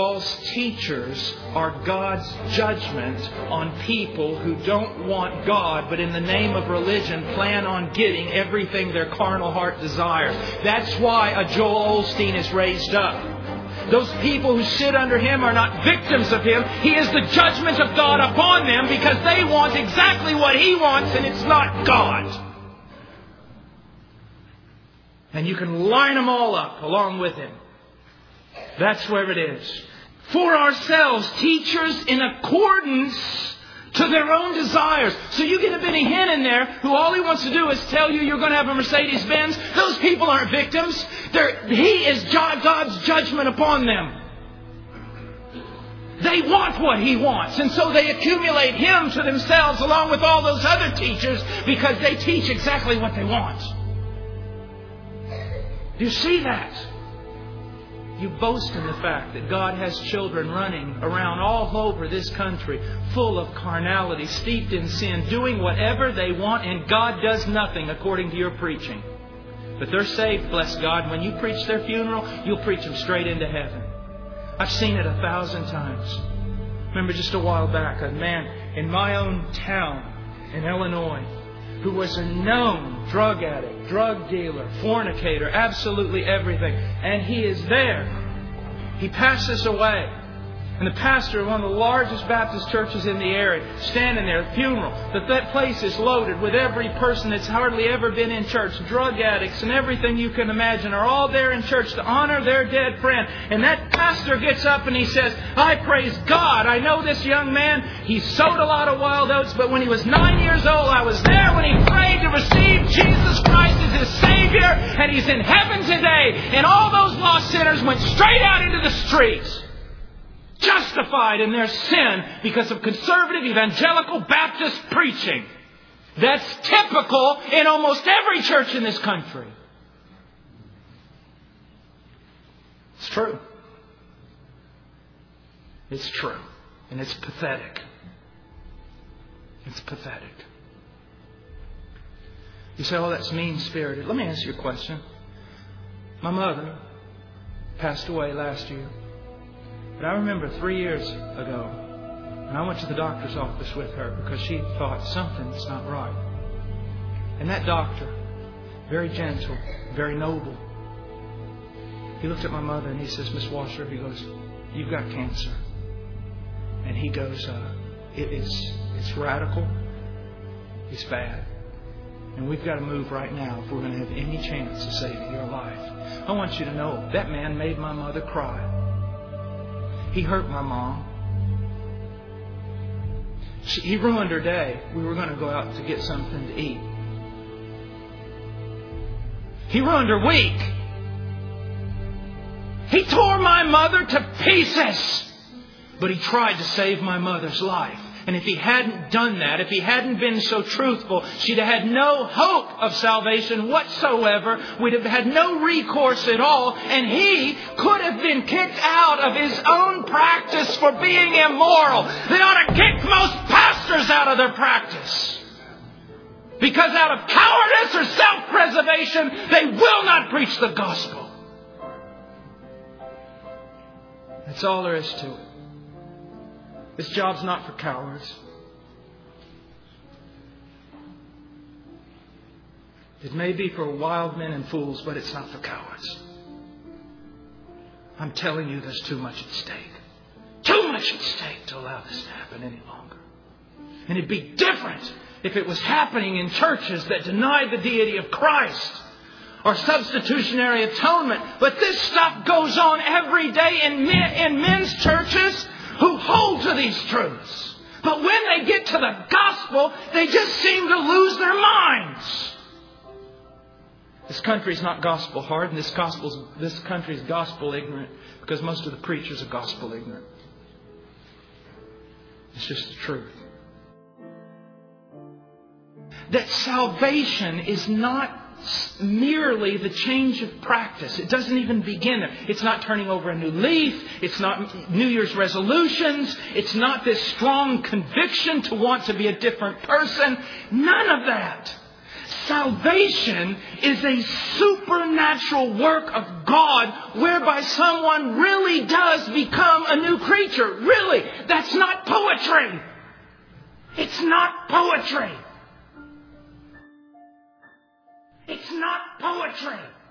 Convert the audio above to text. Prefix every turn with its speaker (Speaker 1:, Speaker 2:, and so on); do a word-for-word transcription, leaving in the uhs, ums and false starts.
Speaker 1: false teachers are God's judgment on people who don't want God, but in the name of religion plan on getting everything their carnal heart desires. That's why a Joel Osteen is raised up. Those people who sit under him are not victims of him. He is the judgment of God upon them because they want exactly what he wants and it's not God. And you can line them all up along with him. That's where it is. For ourselves, teachers in accordance to their own desires. So you get a Benny Hinn in there who all he wants to do is tell you you're going to have a Mercedes-Benz. Those people aren't victims. They're, he is God's judgment upon them. They want what he wants. And so they accumulate him to themselves along with all those other teachers because they teach exactly what they want. Do you see that? You boast in the fact that God has children running around all over this country full of carnality, steeped in sin, doing whatever they want, and God does nothing according to your preaching. But they're saved, bless God. When you preach their funeral, you'll preach them straight into heaven. I've seen it a thousand times. Remember just a while back, a man in my own town in Illinois who was a known drug addict, drug dealer, fornicator, absolutely everything. And he is there. He passes away. And the pastor of one of the largest Baptist churches in the area, standing there at the funeral, that that place is loaded with every person that's hardly ever been in church. Drug addicts and everything you can imagine are all there in church to honor their dead friend. And that pastor gets up and he says, I praise God. I know this young man. He sowed a lot of wild oats, but when he was nine years old, I was there when he prayed to receive Jesus Christ as his Savior. And he's in heaven today. And all those lost sinners went straight out into the streets, justified in their sin because of conservative evangelical Baptist preaching. That's typical in almost every church in this country. It's true. It's true. And it's pathetic. It's pathetic. You say, oh, that's mean-spirited. Let me ask you a question. My mother passed away last year. But I remember three years ago, and I went to the doctor's office with her because she thought something's not right. And that doctor, very gentle, very noble, he looked at my mother and he says, Miss Washer, he goes, you've got cancer. And he goes, uh, it is, it's radical, it's bad. And we've got to move right now if we're going to have any chance of saving your life. I want you to know, that man made my mother cry. He hurt my mom. She, he ruined her day. We were going to go out to get something to eat. He ruined her week. He tore my mother to pieces. But he tried to save my mother's life. And if he hadn't done that, if he hadn't been so truthful, she'd have had no hope of salvation whatsoever. We'd have had no recourse at all. And he could have been kicked out of his own practice for being immoral. They ought to kick most pastors out of their practice. Because out of cowardice or self-preservation, they will not preach the gospel. That's all there is to it. This job's not for cowards. It may be for wild men and fools, but it's not for cowards. I'm telling you, there's too much at stake. Too much at stake to allow this to happen any longer. And it'd be different if it was happening in churches that denied the deity of Christ or substitutionary atonement. But this stuff goes on every day in, men, in men's churches who hold to these truths. But when they get to the gospel, they just seem to lose their minds. This country's not gospel hard, and this gospel's this country's gospel ignorant because most of the preachers are gospel ignorant. It's just the truth. That salvation is not merely the change of practice. It doesn't even begin there. It's not turning over a new leaf. It's not New Year's resolutions. It's not this strong conviction to want to be a different person. None of that. Salvation is a supernatural work of God whereby someone really does become a new creature. Really, that's not poetry. It's not poetry. It's not poetry.